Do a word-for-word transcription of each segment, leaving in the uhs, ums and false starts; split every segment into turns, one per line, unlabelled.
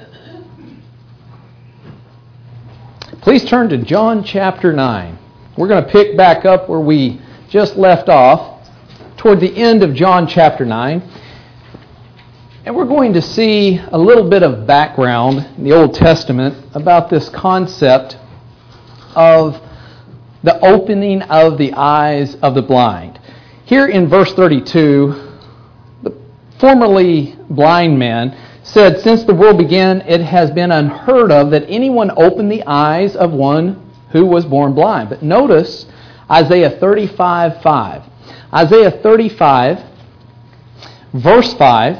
Please turn to John chapter nine. We're going to pick back up where we just left off, toward the end of John chapter nine. And we're going to see a little bit of background in the Old Testament about this concept of the opening of the eyes of the blind. Here in verse thirty-two, the formerly blind man said, "Since the world began, it has been unheard of that anyone opened the eyes of one who was born blind." But notice Isaiah thirty-five five. Isaiah thirty-five, verse five,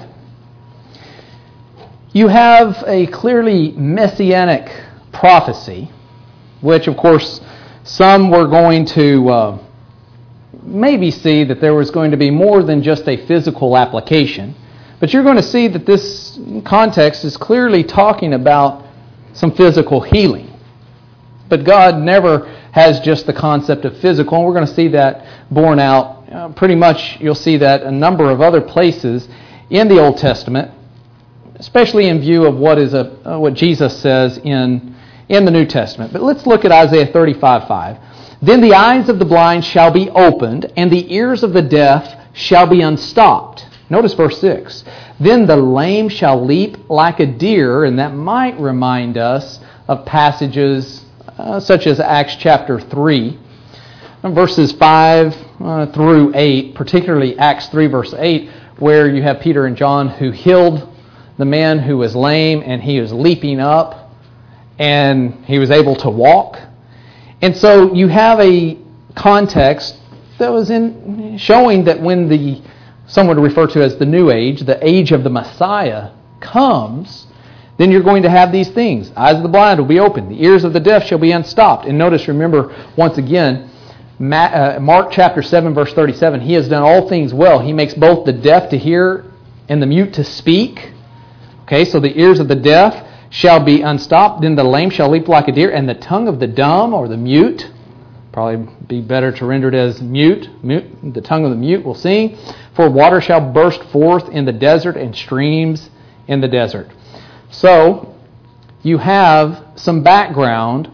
you have a clearly messianic prophecy, which of course some were going to uh, maybe see that there was going to be more than just a physical application. But you're going to see that this context is clearly talking about some physical healing. But God never has just the concept of physical, and we're going to see that borne out. Uh, pretty much you'll see that a number of other places in the Old Testament, especially in view of what is a uh, what Jesus says in, in the New Testament. But let's look at Isaiah thirty-five five. "Then the eyes of the blind shall be opened, and the ears of the deaf shall be unstopped." Notice verse six. "Then the lame shall leap like a deer," and that might remind us of passages uh, such as Acts chapter three, verses five uh, through eight, particularly Acts three verse eight, where you have Peter and John who healed the man who was lame, and he was leaping up, and he was able to walk. And so you have a context that was in showing that when the some would refer to as the New Age, the age of the Messiah comes, then you're going to have these things. Eyes of the blind will be opened. The ears of the deaf shall be unstopped. And notice, remember, once again, Mark chapter seven, verse thirty-seven, "He has done all things well. He makes both the deaf to hear and the mute to speak." Okay, so the ears of the deaf shall be unstopped. "Then the lame shall leap like a deer, and the tongue of the dumb," or the mute, probably be better to render it as mute, mute, the tongue of the mute will sing. "For water shall burst forth in the desert, and streams in the desert." So, you have some background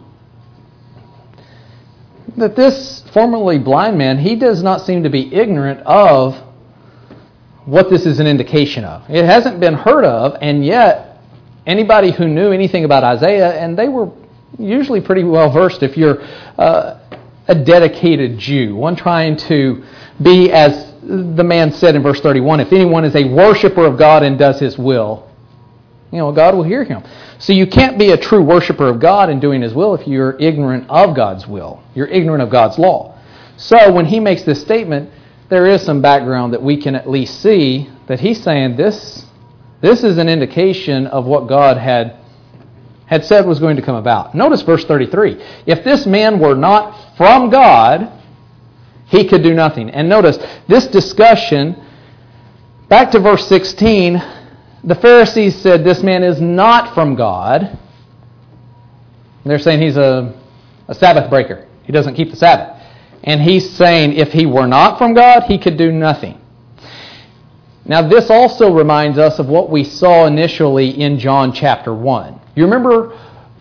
that this formerly blind man, he does not seem to be ignorant of what this is an indication of. It hasn't been heard of, and yet anybody who knew anything about Isaiah, and they were usually pretty well versed if you're uh, a dedicated Jew, one trying to be, as the man said in verse thirty-one, "If anyone is a worshiper of God and does His will, you know, God will hear him." So you can't be a true worshiper of God and doing His will if you're ignorant of God's will. You're ignorant of God's law. So when he makes this statement, there is some background that we can at least see that he's saying this, this is an indication of what God had, had said was going to come about. Notice verse thirty-three. "If this man were not from God, he could do nothing." And notice this discussion, back to verse sixteen, the Pharisees said this man is not from God. They're saying he's a, a Sabbath breaker. He doesn't keep the Sabbath. And he's saying if he were not from God, he could do nothing. Now this also reminds us of what we saw initially in John chapter one. You remember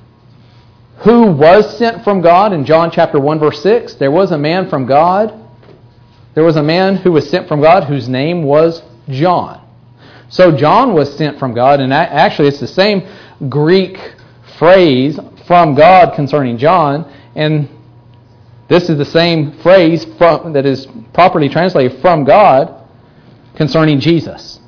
who was sent from God in John chapter one verse six? There was a man from God. There was a man who was sent from God whose name was John. So John was sent from God, and actually it's the same Greek phrase, "from God," concerning John, and this is the same phrase from, that is properly translated "from God" concerning Jesus.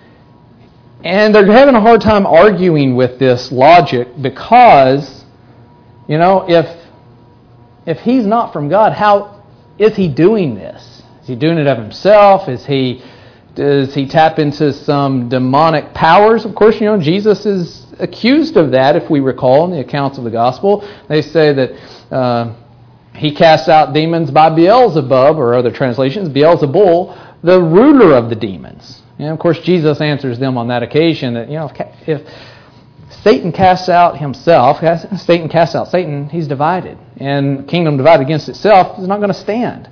And they're having a hard time arguing with this logic because, you know, if if he's not from God, how is he doing this? Is he doing it of himself? Is he does he tap into some demonic powers? Of course, you know, Jesus is accused of that, if we recall, in the accounts of the gospel. They say that uh, he casts out demons by Beelzebub, or other translations, Beelzebul, the ruler of the demons. And of course, Jesus answers them on that occasion that, you know, if, if Satan casts out himself, Satan casts out Satan, he's divided. And kingdom divided against itself is not going to stand.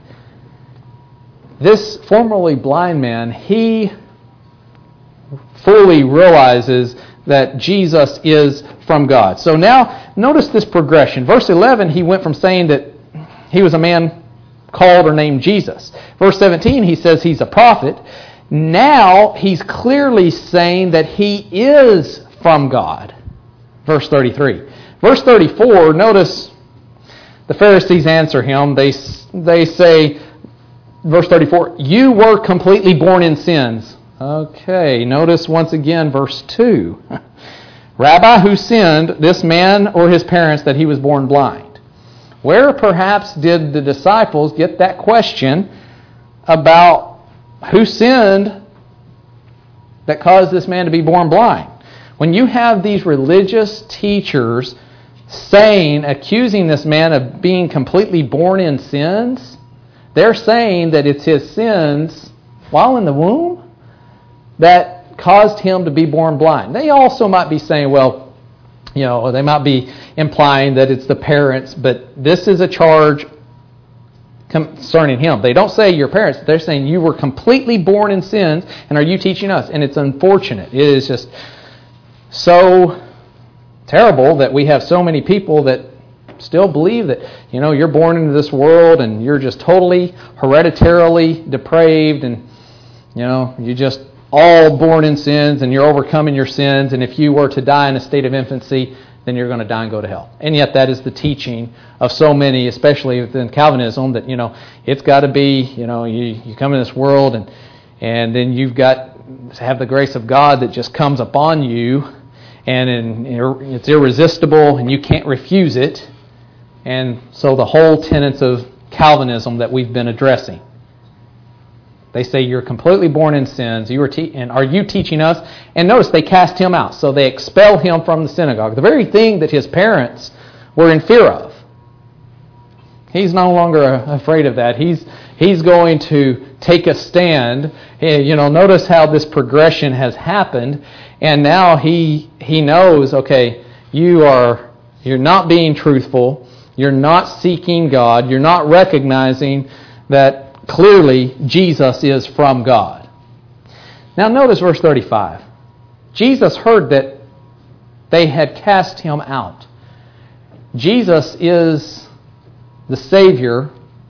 This formerly blind man, he fully realizes that Jesus is from God. So now, notice this progression. Verse eleven, he went from saying that he was a man called or named Jesus. Verse seventeen, he says he's a prophet. Now, he's clearly saying that he is from God. Verse thirty-three. Verse thirty-four, notice the Pharisees answer him. They, they say, verse thirty-four, you were completely born in sins. Okay, notice once again verse two. Rabbi, who sinned, this man or his parents, that he was born blind? Where perhaps did the disciples get that question about who sinned that caused this man to be born blind? When you have these religious teachers saying, accusing this man of being completely born in sins, they're saying that it's his sins while in the womb that caused him to be born blind. They also might be saying, well, you know, they might be implying that it's the parents, but this is a charge concerning him. They don't say your parents. They're saying you were completely born in sins, and are you teaching us? And it's unfortunate. It is just so terrible that we have so many people that still believe that, you know, you're born into this world and you're just totally hereditarily depraved, and, you know, you just all born in sins and you're overcoming your sins, and if you were to die in a state of infancy, then you're going to die and go to hell. And yet that is the teaching of so many, especially within Calvinism, that, you know, it's got to be, you know, you, you come in this world and and then you've got to have the grace of God that just comes upon you, and in, it's irresistible and you can't refuse it. And so the whole tenets of Calvinism that we've been addressing. They say you're completely born in sins. You are te- and are you teaching us? And notice they cast him out. So they expel him from the synagogue. The very thing that his parents were in fear of. He's no longer afraid of that. He's he's going to take a stand. You know, notice how this progression has happened. And now he he knows, okay, you are you're not being truthful. You're not seeking God. You're not recognizing that clearly Jesus is from God. Now notice verse thirty-five. Jesus heard that they had cast him out. Jesus is the Savior,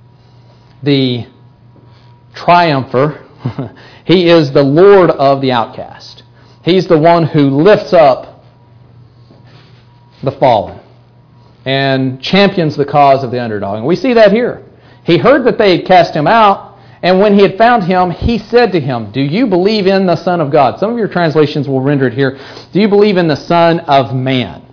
the triumpher. He is the Lord of the outcast. He's the one who lifts up the fallen and champions the cause of the underdog. And we see that here. He heard that they had cast him out, and when he had found him, he said to him, do you believe in the Son of God? Some of your translations will render it here, do you believe in the Son of Man?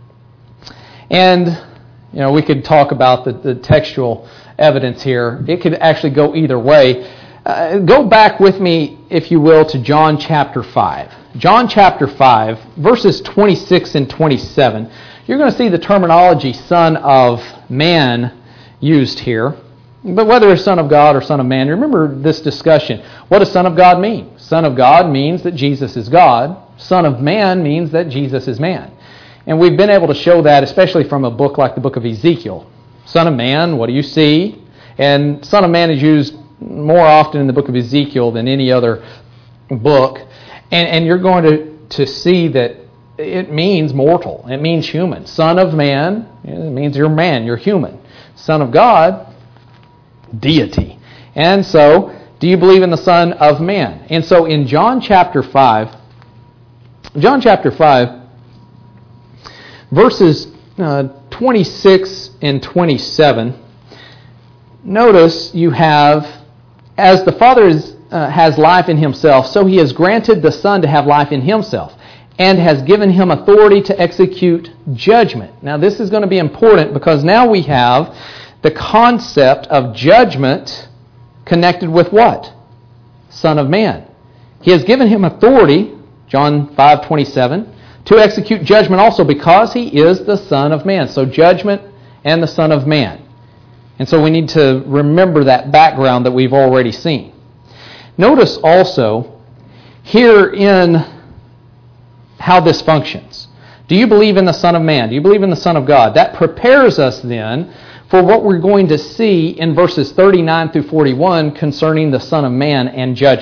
And, you know, we could talk about the, the textual evidence here. It could actually go either way. Uh, go back with me, if you will, to John chapter five. John chapter five, verses twenty-six and twenty-seven. You're going to see the terminology Son of Man used here. But whether it's Son of God or Son of Man, remember this discussion. What does Son of God mean? Son of God means that Jesus is God. Son of Man means that Jesus is man. And we've been able to show that, especially from a book like the book of Ezekiel. Son of Man, what do you see? And Son of Man is used more often in the book of Ezekiel than any other book. And, and you're going to, to see that it means mortal. It means human. Son of Man, it means you're man, you're human. Son of God, deity. And so, do you believe in the Son of Man? And so in John chapter five, John chapter five, verses uh, twenty-six and twenty-seven, notice you have, as the Father is, uh, has life in himself, so he has granted the Son to have life in himself, and has given him authority to execute judgment. Now this is going to be important because now we have the concept of judgment connected with what? Son of Man. He has given him authority, John five twenty-seven, to execute judgment also because he is the Son of Man. So judgment and the Son of Man. And so we need to remember that background that we've already seen. Notice also here in how this functions. Do you believe in the Son of Man? Do you believe in the Son of God? That prepares us then for what we're going to see in verses thirty-nine through forty-one concerning the Son of Man and judgment.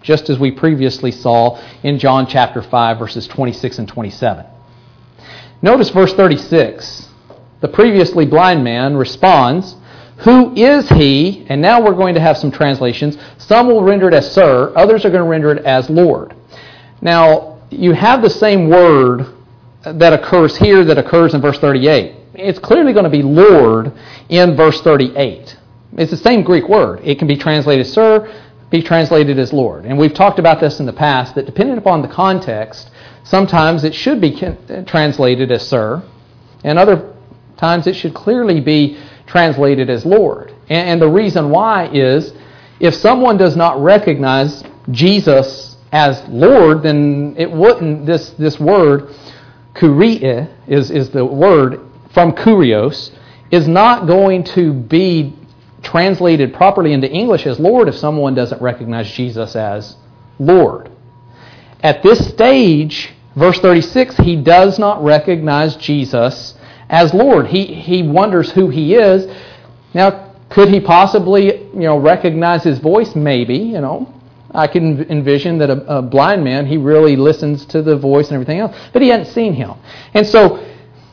just as we previously saw in John chapter five, verses twenty-six and twenty-seven. Notice verse thirty-six. The previously blind man responds, "Who is he?" And now we're going to have some translations. Some will render it as Sir. Others are going to render it as Lord. Now, you have the same word that occurs here that occurs in verse thirty-eight. It's clearly going to be Lord in verse thirty-eight. It's the same Greek word. It can be translated Sir, be translated as Lord. And we've talked about this in the past, that depending upon the context, sometimes it should be translated as Sir, and other times it should clearly be translated as Lord. And the reason why is, if someone does not recognize Jesus as Lord, then it wouldn't, this, this word, kurie, is, is the word from kurios, is not going to be translated properly into English as Lord if someone doesn't recognize Jesus as Lord. At this stage, verse thirty-six, he does not recognize Jesus as Lord. He he wonders who he is. Now, could he possibly, you know, recognize his voice? Maybe, you know. I can envision that a, a blind man, he really listens to the voice and everything else, but he hadn't seen him. And so,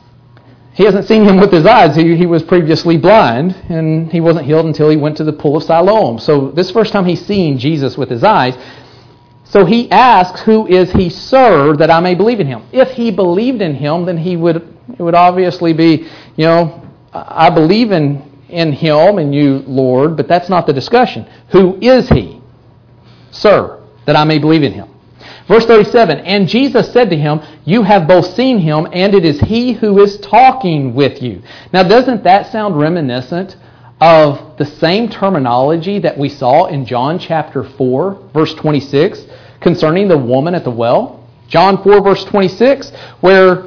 he hasn't seen him with his eyes. He, he was previously blind, and he wasn't healed until he went to the pool of Siloam. So this first time he's seeing Jesus with his eyes. So he asks, "Who is he, Sir, that I may believe in him?" If he believed in him, then he would, it would obviously be, you know, I believe in, in him and you, Lord, but that's not the discussion. Who is he, Sir, that I may believe in him? Verse thirty-seven, "And Jesus said to him, You have both seen him, and it is he who is talking with you." Now, doesn't that sound reminiscent of the same terminology that we saw in John chapter four, verse twenty-six, concerning the woman at the well? John four, verse twenty-six, where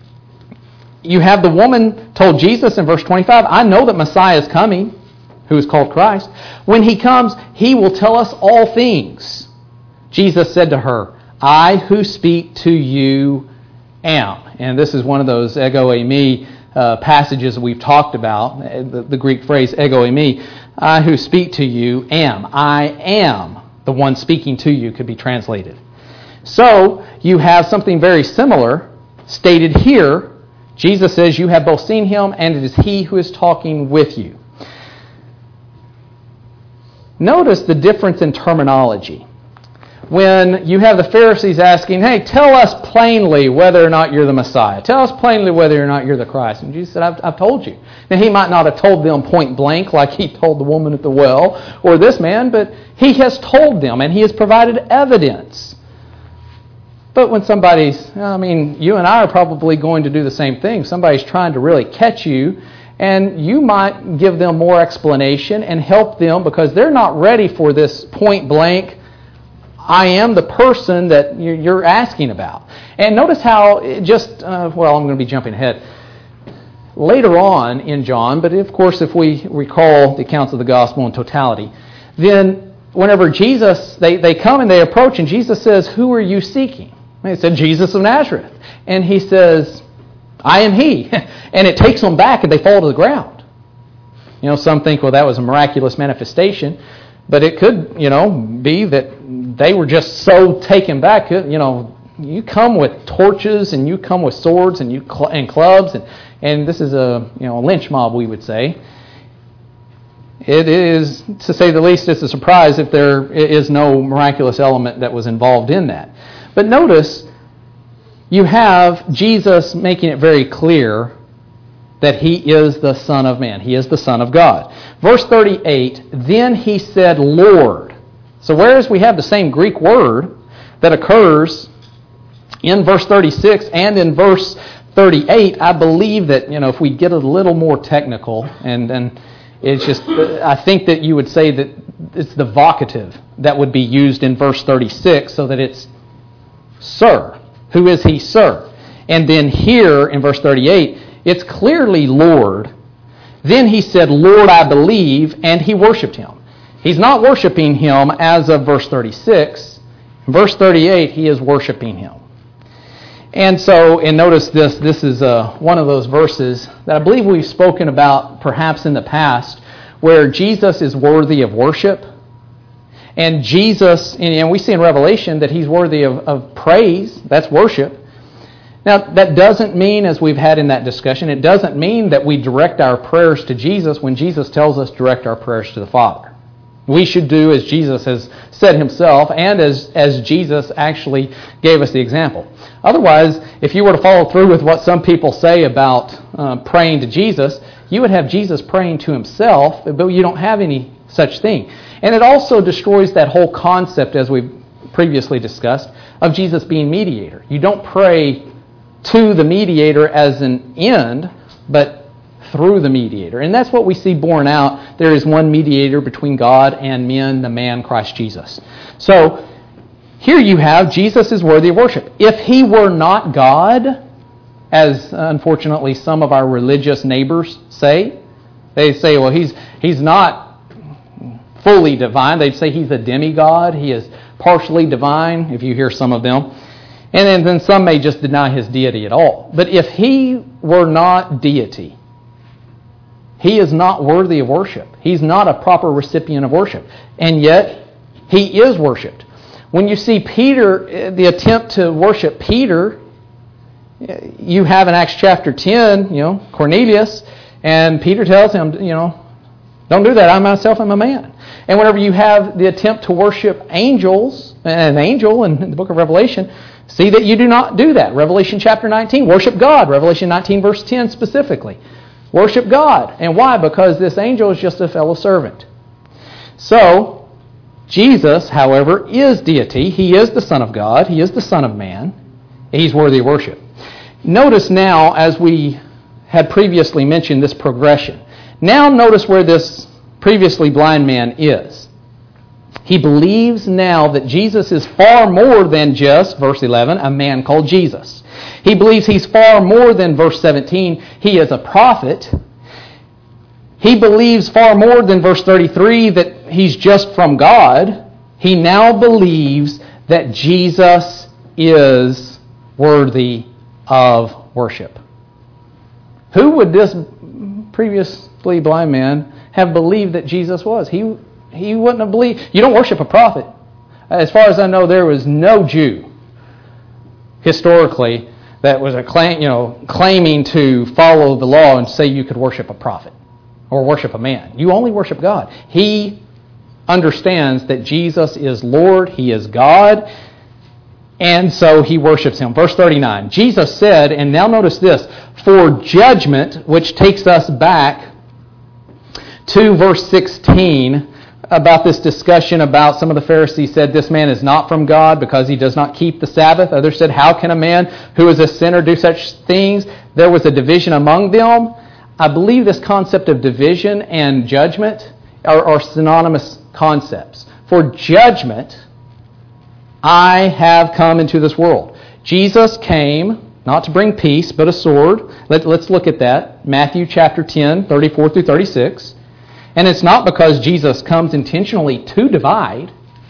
you have the woman told Jesus in verse twenty-five, "I know that Messiah is coming," who is called Christ. "When he comes, he will tell us all things." Jesus said to her, "I who speak to you am." And this is one of those ego eimi uh, passages that we've talked about, the, the Greek phrase ego eimi. "I who speak to you am." I am the one speaking to you could be translated. So you have something very similar stated here. Jesus says, "You have both seen him, and it is he who is talking with you." Notice the difference in terminology. When you have the Pharisees asking, "Hey, tell us plainly whether or not you're the Messiah. Tell us plainly whether or not you're the Christ." And Jesus said, I've, I've told you. Now, he might not have told them point blank like he told the woman at the well or this man, but he has told them and he has provided evidence. But when somebody's, I mean, you and I are probably going to do the same thing. Somebody's trying to really catch you, and you might give them more explanation and help them because they're not ready for this point blank, "I am the person that you're asking about." And notice how it just, uh, well, I'm going to be jumping ahead. Later on in John, but of course if we recall the accounts of the gospel in totality, then whenever Jesus, they, they come and they approach, and Jesus says, "Who are you seeking?" And they said, "Jesus of Nazareth." And he says, "I am he." And it takes them back and they fall to the ground. You know, some think, well, that was a miraculous manifestation. But it could, you know, be that they were just so taken back. You know, you come with torches and you come with swords and you cl- and clubs, and, and this is a, you know, a lynch mob, we would say. It is, to say the least, it's a surprise if there is no miraculous element that was involved in that. But notice, you have Jesus making it very clear that he is the Son of Man. He is the Son of God. Verse thirty-eight, "Then he said, Lord." So whereas we have the same Greek word that occurs in verse thirty-six and in verse thirty-eight, I believe that, you know, if we get a little more technical, and, and it's just, I think that you would say that it's the vocative that would be used in verse thirty-six, so that it's Sir. Who is he, Sir? And then here in verse thirty-eight, it's clearly Lord. Then he said, Lord, I believe, and he worshipped him. He's not worshiping him as of verse thirty-six. In verse thirty-eight, he is worshiping him. And so, and notice this, this is uh, one of those verses that I believe we've spoken about perhaps in the past, where Jesus is worthy of worship. And Jesus, and we see in Revelation that he's worthy of, of praise. That's worship. Now, that doesn't mean, as we've had in that discussion, it doesn't mean that we direct our prayers to Jesus when Jesus tells us to direct our prayers to the Father. We should do as Jesus has said himself and as, as Jesus actually gave us the example. Otherwise, if you were to follow through with what some people say about uh, praying to Jesus, you would have Jesus praying to himself, but you don't have any such thing. And it also destroys that whole concept, as we've previously discussed, of Jesus being mediator. You don't pray to the mediator as an end, but through the mediator. And that's what we see borne out. There is one mediator between God and men, the man Christ Jesus. So here you have Jesus is worthy of worship. If he were not God, as unfortunately some of our religious neighbors say, they say, well, he's he's not fully divine. They'd say he's a demigod. He is partially divine, if you hear some of them. And then, then some may just deny his deity at all. But if he were not deity, he is not worthy of worship. He's not a proper recipient of worship. And yet, he is worshipped. When you see Peter, the attempt to worship Peter, you have in Acts chapter ten, you know, Cornelius, and Peter tells him, you know, don't do that. I myself am a man. And whenever you have the attempt to worship angels, an angel in the book of Revelation, see that you do not do that. Revelation chapter nineteen, worship God. Revelation nineteen verse ten specifically. Worship God. And why? Because this angel is just a fellow servant. So, Jesus, however, is deity. He is the Son of God. He is the Son of Man. He's worthy of worship. Notice now, as we had previously mentioned, this progression. Now notice where this previously blind man is. He believes now that Jesus is far more than just, verse eleven, a man called Jesus. He believes he's far more than, verse seventeen, he is a prophet. He believes far more than, verse thirty-three, that he's just from God. He now believes that Jesus is worthy of worship. Who would this previously blind man have believed that Jesus was? He, he wouldn't have believed. You don't worship a prophet. As far as I know, there was no Jew historically that was a claim, you know, claiming to follow the law and say you could worship a prophet or worship a man. You only worship God. He understands that Jesus is Lord, he is God, and so he worships him. Verse thirty-nine, Jesus said, and now notice this, for judgment, which takes us back to verse sixteen, about this discussion about some of the Pharisees said this man is not from God because he does not keep the Sabbath. Others said, how can a man who is a sinner do such things? There was a division among them. I believe this concept of division and judgment are, are synonymous concepts. For judgment, I have come into this world. Jesus came not to bring peace, but a sword. Let, let's look at that. Matthew chapter ten, thirty-four through thirty-six. And it's not because Jesus comes intentionally to divide.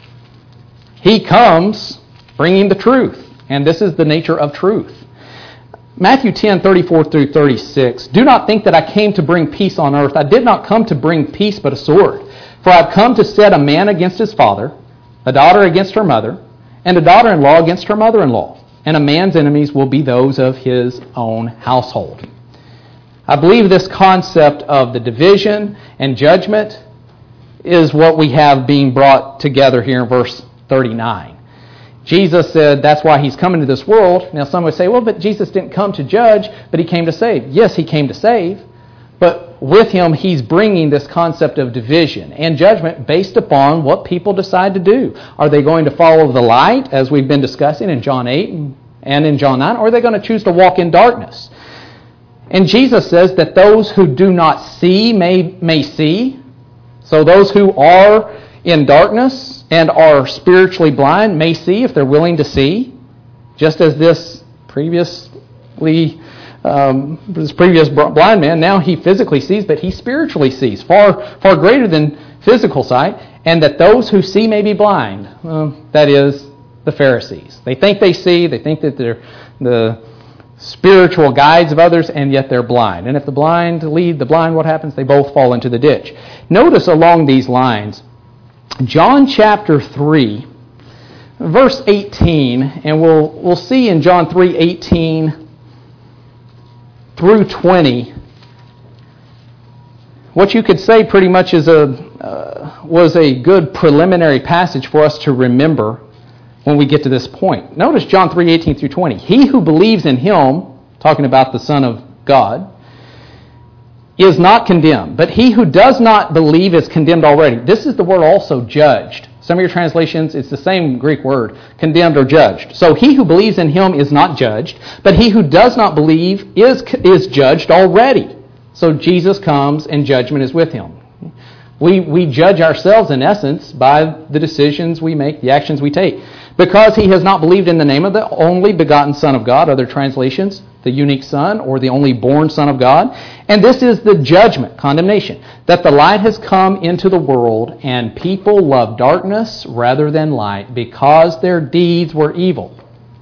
He comes bringing the truth. And this is the nature of truth. Matthew ten, thirty-four through thirty-six. Do not think that I came to bring peace on earth. I did not come to bring peace, but a sword. For I have come to set a man against his father, a daughter against her mother, and a daughter-in-law against her mother-in-law. And a man's enemies will be those of his own household. I believe this concept of the division and judgment is what we have being brought together here in verse thirty-nine. Jesus said that's why he's come into this world. Now some would say, well, but Jesus didn't come to judge, but he came to save. Yes, he came to save, but with him he's bringing this concept of division and judgment based upon what people decide to do. Are they going to follow the light, as we've been discussing in John eight and in John nine, or are they going to choose to walk in darkness? And Jesus says that those who do not see may, may see. So those who are in darkness and are spiritually blind may see if they're willing to see. Just as this previously, um, this previous blind man, now he physically sees, but he spiritually sees, far, far greater than physical sight. And that those who see may be blind. Um, that is, the Pharisees. They think they see, they think that they're the spiritual guides of others, and yet they're blind. And if the blind lead the blind, what happens? They both fall into the ditch. Notice along these lines, John chapter three, verse eighteen, and we'll we'll see in John three eighteen through twenty, what you could say pretty much is a uh, was a good preliminary passage for us to remember when we get to this point. Notice John three eighteen through twenty. He who believes in him, talking about the Son of God, is not condemned, but he who does not believe is condemned already. This is the word also, judged. Some of your translations, it's the same Greek word, condemned or judged. So he who believes in him is not judged, but he who does not believe is, is judged already. So Jesus comes and judgment is with him. We, we judge ourselves in essence by the decisions we make, the actions we take. Because he has not believed in the name of the only begotten Son of God, other translations, the unique Son, or the only born Son of God. And this is the judgment, condemnation, that the light has come into the world, and people love darkness rather than light, because their deeds were evil.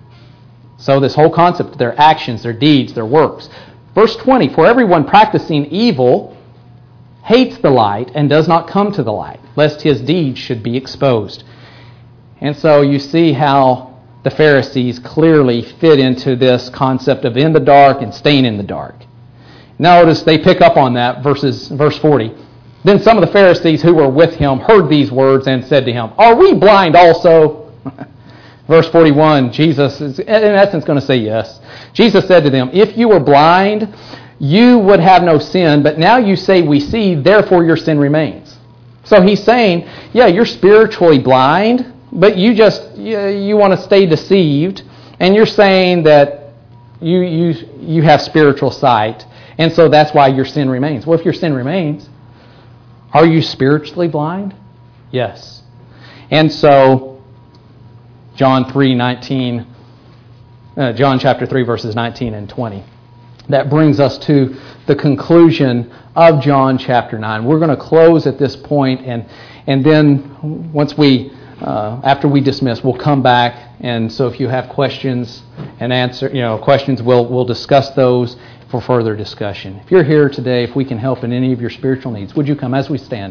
So this whole concept, their actions, their deeds, their works. Verse twenty, for everyone practicing evil hates the light and does not come to the light, lest his deeds should be exposed. And so you see how the Pharisees clearly fit into this concept of in the dark and staying in the dark. Notice they pick up on that, verses, verse forty. Then some of the Pharisees who were with him heard these words and said to him, are we blind also? Verse forty-one, Jesus is in essence going to say yes. Jesus said to them, if you were blind, you would have no sin, but now you say we see, therefore your sin remains. So he's saying, yeah, you're spiritually blind, but you just, you, you want to stay deceived, and you're saying that you, you, you have spiritual sight, and so that's why your sin remains. Well, if your sin remains, are you spiritually blind? Yes. And so, John three nineteen, uh, John chapter three, verses nineteen and twenty. That brings us to the conclusion of John chapter nine. We're going to close at this point, and and then once we Uh, after we dismiss, we'll come back, and so if you have questions and answer, you know, questions, we'll we'll discuss those for further discussion. If you're here today, if we can help in any of your spiritual needs, would you come as we stand?